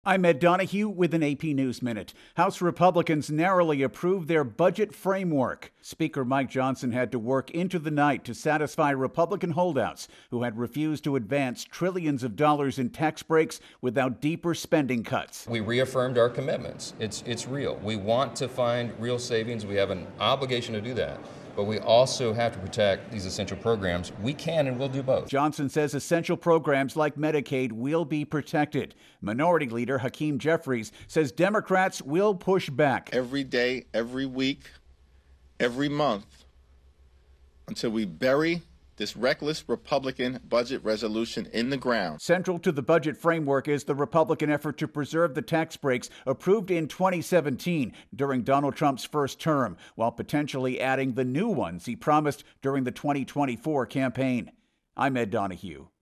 I'm Ed Donahue with an AP News Minute. House Republicans narrowly approved their budget framework. Speaker Mike Johnson had to work into the night to satisfy Republican holdouts who had refused to advance trillions of dollars in tax breaks without deeper spending cuts. We reaffirmed our commitments. It's real. We want to find real savings. We have an obligation to do that. But we also have to protect these essential programs. We can and will do both. Johnson says essential programs like Medicaid will be protected. Minority Leader Hakeem Jeffries says Democrats will push back. Every day, every week, every month, until we bury this reckless Republican budget resolution in the ground. Central to the budget framework is the Republican effort to preserve the tax breaks approved in 2017 during Donald Trump's first term, while potentially adding the new ones he promised during the 2024 campaign. I'm Ed Donahue.